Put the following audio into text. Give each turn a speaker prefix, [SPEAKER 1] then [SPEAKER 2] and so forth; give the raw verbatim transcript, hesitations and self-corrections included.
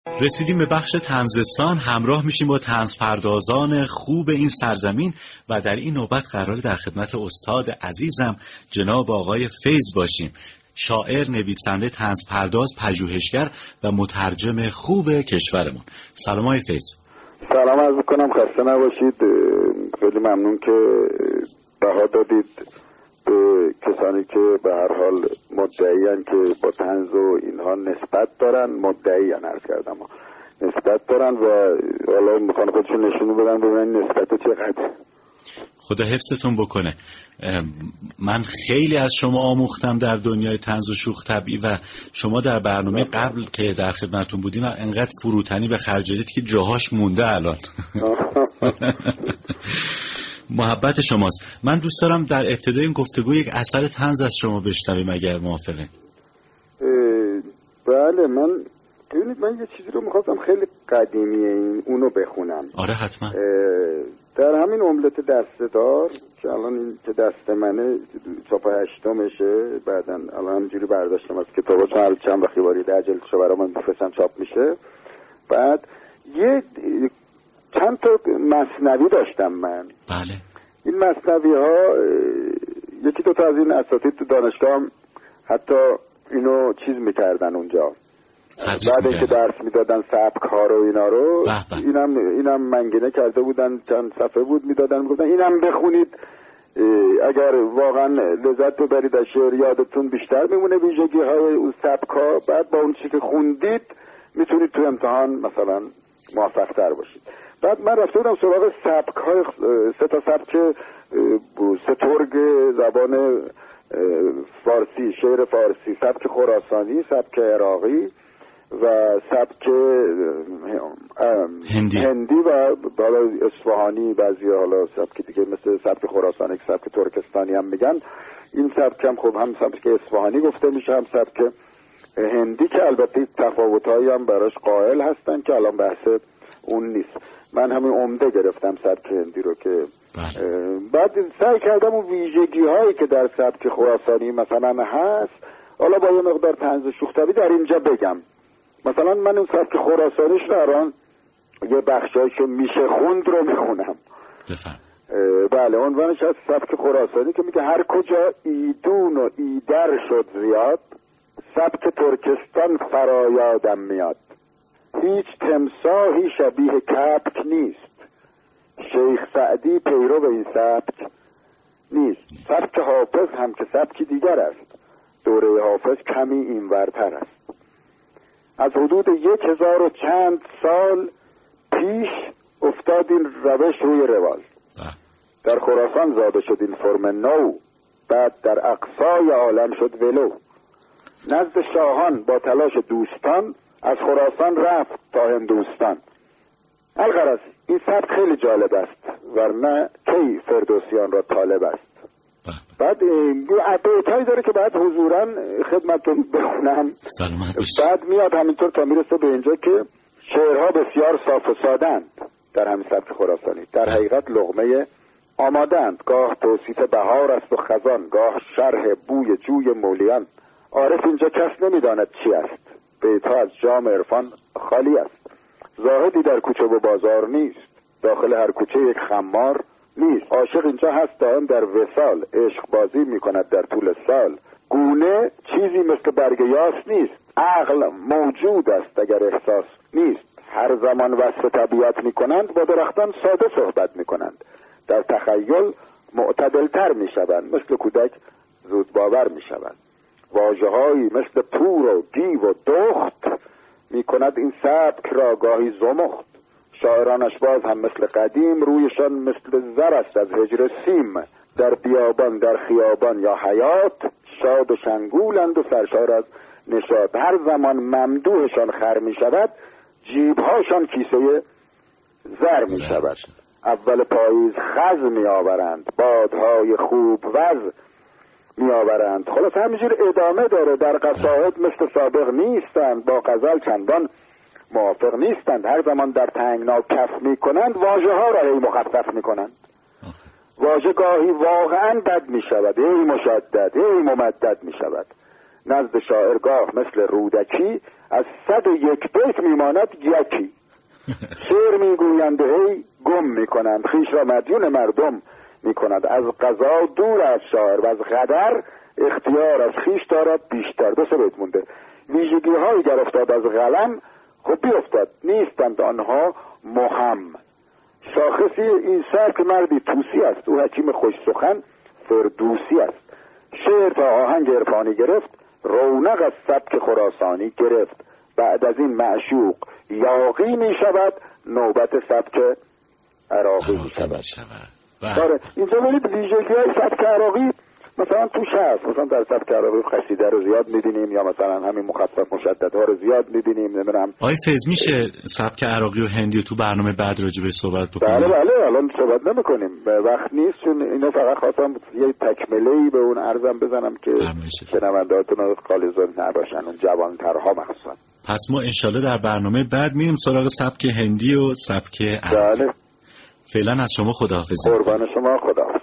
[SPEAKER 1] رسیدیم به بخش طنزستان. همراه میشیم با طنزپردازان خوب این سرزمین و در این نوبت قراره در خدمت استاد عزیزم جناب آقای فیض باشیم، شاعر، نویسنده، طنزپرداز، پژوهشگر و مترجم خوب کشورمون. سلام آقای فیض.
[SPEAKER 2] سلام عرض میکنم، خسته نباشید. خیلی ممنون که بها دادید به کسانی که به هر حال مدعیان که با طنز و اینها نسبت دارن، مدعیان عرض کردم نسبت دارن و حالا میخوان خودشون نشون بدن ببینن نسبت چقدر.
[SPEAKER 1] خدا حفظتون بکنه. من خیلی از شما آموختم در دنیای طنز و شوخ طبعی و شما در برنامه قبل که در خدمتتون بودیم انقدر فروتنی به خرج دادید که جاهاش مونده الان. محبت شماست. من دوست دارم در ابتدای این گفتگو یک اثر طنز از شما بشنویم اگر موافقه.
[SPEAKER 2] بله، من ببینید من یه چیزی رو میخواستم خیلی قدیمیه این اونو بخونم.
[SPEAKER 1] آره حتما.
[SPEAKER 2] در همین املت دسته‌دار که الان این که دست منه چاپ هشتمشه، بعدن الان همینجوری برداشتم از کتابا چون هر چند وقتی وارد اجلشو برام میفرستن چاپ میشه. بعد یه چند تا مثنوی داشتم من.
[SPEAKER 1] بله.
[SPEAKER 2] این مثنوی ها یکی دو تا از این اساتید تو دانشگاه حتی اینو چیز میکردن اونجا، بعد اینکه درس میدادن سبک ها رو اینا رو بح بح. اینم اینم منگنه کرده بودن، چند صفحه بود میدادن، میگفتن اینم بخونید اگر واقعا لذت ببرید از شعر یادتون بیشتر میمونه ویژگی های اون سبک ها، بعد با اون چیزی که خوندید میتونید تو امتحان مثلا موفق تر باشید. بعد من رفته بودم سراغ سبک های سه تا سبک سترگ زبان فارسی، شعر فارسی، سبک خراسانی، سبک عراقی و سبک
[SPEAKER 1] هندی,
[SPEAKER 2] هندی و بالا اصفهانی، بعضی حالا سبک دیگه مثل سبک خراسانی، سبک ترکستانی هم میگن. این سبک هم خب هم سبک اصفهانی گفته میشه هم سبک هندی که البته تفاوت‌هایی هم براش قائل هستن که الان بحث اون نیست. من همین عمده گرفتم سبک هندی رو که بعد سعی کردم اون ویژگی هایی که در سبک خراسانی مثلا هست حالا با یه مقدار طنز شوخ طبعی در اینجا بگم. مثلا من اون سبک خراسانیش رو الان یه بخشایی که میشه خوند رو میخونم.
[SPEAKER 1] بفهم.
[SPEAKER 2] بله، عنوانش از سبک خراسانی که میگه هر کجا ایدون و ایدر شد زیاد، سبک ترکستان فرایادم میاد. هیچ تمساحی شبیه کبک نیست، شیخ سعدی پیرو این سبک نیست. سبک حافظ هم که سبکی دیگر است، دوره حافظ کمی اینورتر است. از حدود یک هزار و چند سال پیش افتاد این روش روی رواج. در خراسان زاده شد این فرم نو، بعد در اقصای عالم شد ولو. نزد شاهان با تلاش دوستان، از خراسان رفت تا هندوستان. الغرض این سبک خیلی جالب است، ورنه کی فردوسیان را طالب است. بعد بیتایی داره که بعد حضوراً خدمتون بخونم. بعد میاد همینطور تا میرسه به اینجا که شعرها بسیار صاف و سادند در همین سبک خراسانی، در حقیقت لقمه آمادند. گاه توصیف بهار است و خزان، گاه شرح بوی جوی مولیان. عارف اینجا کس نمیداند چی است، بیتها از جام عرفان خالی است. زاهدی در کوچه و بازار نیست، داخل هر کوچه یک خمار نیست. عاشق اینجا هست دائم در وصال، عشق بازی میکند در طول سال. گونه چیزی مثل برگ یاس نیست، عقل موجود است اگر احساس نیست. هر زمان وصف طبیعت میکنند، با درختان ساده صحبت میکنند. در تخیل معتدلتر میشوند، مثل کودک زود باور میشوند. واژه‌هایی مثل پور و گیو و دخت میکند این سبک را گاهی زمخت. شاعرانش باز هم مثل قدیم، رویشان مثل زر است از هجر سیم. در بیابان در خیابان یا حیات، شاد و شنگولند و سرشار از نشاط. هر زمان ممدوحشان خر می شود، جیبهاشان کیسه زر می شود. اول پاییز خز می آورند، بادهای خوب وز می آورند. خلاص همینجور ادامه داره. در قصائد مثل سابق نیستند، با غزل چندان موافق نیستند. هر زمان در تنگنا کف می کنند، واژه ها را هی مخفف می کنند. واژه گاهی واقعا بد می شود، هی مشدد، هی ممدد می شود. نزد شاعرگاه مثل رودکی، از صد و یک بیت میماند یکی. شعر میگویند هی گم میکنند، خویش را مدیون مردم میکنند. از قضا دور از شاعر و از قدر، اختیار از خویش دارد بیشتر. دو سه بیت مونده. ویژگی هایی گر افتاد از قلم، خب بیفتد نیستند آنها مهم. شاخصی این سبک مردی توسی است، او حکیم خوش سخن فردوسی است. شعر تا آهنگ عرفانی گرفت، رونق از سبک خراسانی گرفت. بعد از این معشوق یاغی می شود، نوبت سبک عراقی می شود. آره اینجا برید ویژگی های سبک عراقی مثلا توش هست. مثلا در سبک عراقی قصیده رو زیاد می‌بینیم، یا مثلا همین مخفف مشددها رو زیاد می‌بینیم. نمیدونم
[SPEAKER 1] آقای فیض میشه سبک عراقی و هندی رو تو برنامه بعد راجع بهش صحبت بکنیم؟
[SPEAKER 2] بله بله الان صحبت نمی‌کنیم، وقت نیست، چون اینو فقط خواستم یه تکمله‌ای به اون عرضم بزنم که شنونده‌هاتون غالزون نباشن، اون جوان‌ترها مخصوصا.
[SPEAKER 1] پس ما انشالله در برنامه بعد میریم سراغ سبک هندی و سبک عراقی.
[SPEAKER 2] بله.
[SPEAKER 1] فعلا از شما خداحافظی.
[SPEAKER 2] قربان شما، خدا.